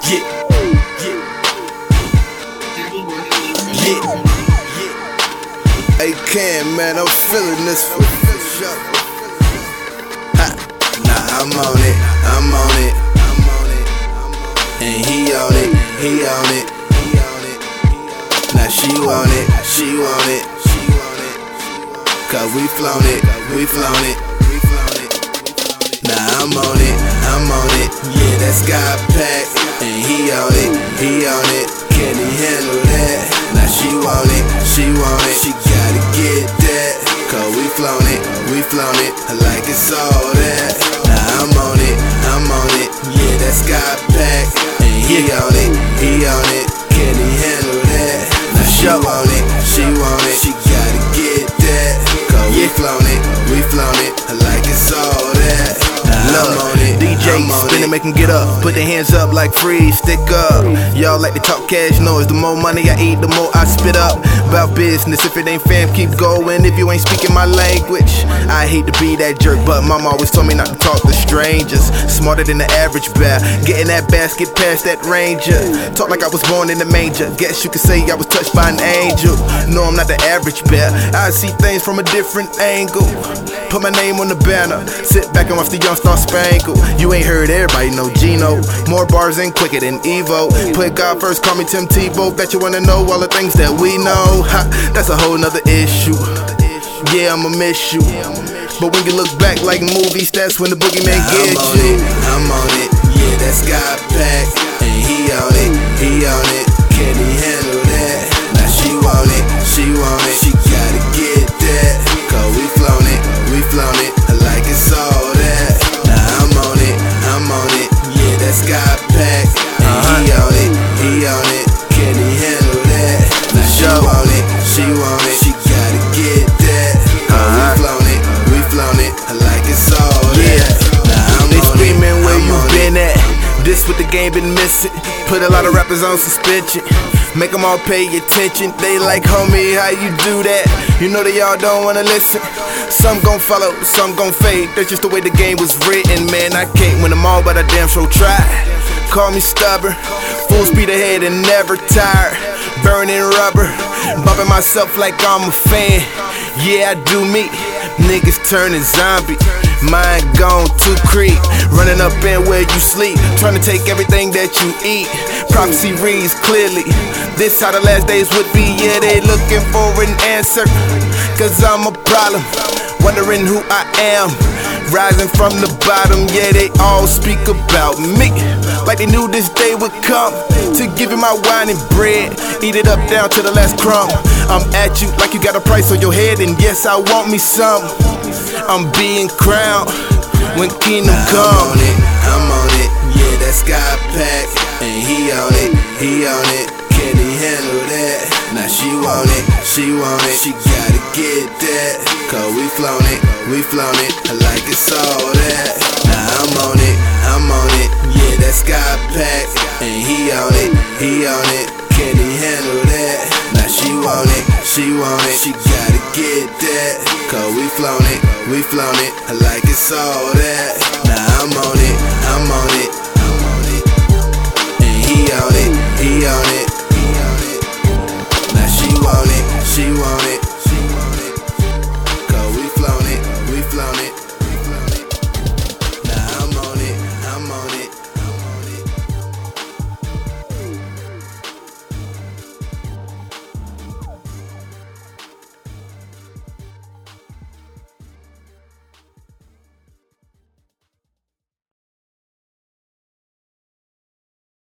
Yeah, yeah, yeah. Hey Cam, man, I'm feeling this for sure. Ha. Nah, I'm on it, I'm on it, I'm on it, and he on it, he on it, he on it. Now she want it, she want it, she want it. Cause we flown it, we flown it, we flown it. Now I'm on it, I'm on it. Yeah, that sky pack, and he on it, he on it. Can he handle that? Now she want it, she want it. She gotta get that. Cause we flown it, like it's all that. Now I'm on it, I'm on it. Yeah, that sky pack, and he on it, he on it. Can he handle that? Now she want it, she want it. She gotta get that. Cause we flown it, like it's all that. Now I'm on it, DJ spin it, make them get up. Put their hands up like freeze, stick up. Y'all like to talk cash noise. The more money I eat, the more I spit up. About business, if it ain't fam, keep going. If you ain't speaking my language, I hate to be that jerk, but mama always told me not to talk to strangers. Smarter than the average bear, getting that basket past that ranger. Talk like I was born in the manger. Guess you could say I was touched by an angel. No, I'm not the average bear, I see things from a different angle. Put my name on the banner, sit back and watch the young star spangle. You ain't heard, everybody know Gino. More bars ain't quicker than Evo. Put God first, call me Tim Tebow. Bet you wanna know all the things that we know. Ha, that's a whole nother issue. Yeah, I'ma miss you. But when you look back like movies, that's when the boogeyman get you. I'm on it, yeah, that sky pack, and he on it, he on it. Can he handle that? Now she want it, she want it. She gotta get that. Cause we flown it, like it's all that. Now I'm on it, I'm on it. Yeah, that sky pack, and he on it, he on it. Can he handle that? Now she want it, she want it. She gotta get that. Cause we flown it, like it's all that. Now I'm They on screaming it, where I'm you on been at. This what the game been missing. Put a lot of rappers on suspension. Make them all pay attention. They like, homie, how you do that? You know they all don't wanna listen. Some gon' follow, some gon' fade. That's just the way the game was written, man. I can't win them all, but I damn sure try. Call me stubborn, full speed ahead and never tired. Burning rubber, bumping myself like I'm a fan. Yeah, I do me. Niggas turning zombie, mind gone to creep. Running up in where you sleep, trying to take everything that you eat. Prophecy reads clearly, this how the last days would be. Yeah, they looking for an answer, cause I'm a problem, wondering who I am. Rising from the bottom, yeah, they all speak about me, like they knew this day would come. To give you my wine and bread, eat it up down to the last crumb. I'm at you like you got a price on your head, and yes, I want me some. I'm being crowned when kingdom come. I'm on it, yeah, that sky pack, and he on it, he on it. Can he handle that? Now she want it, she want it. She gotta get that. Cause we flown it, like it's all that. Now I'm on it, I'm on it. Yeah, that sky pack, and he on it, he on it. Can he handle that? Now she want it, she want it. She gotta get that. Cause we flown it, like it's all that. Now I'm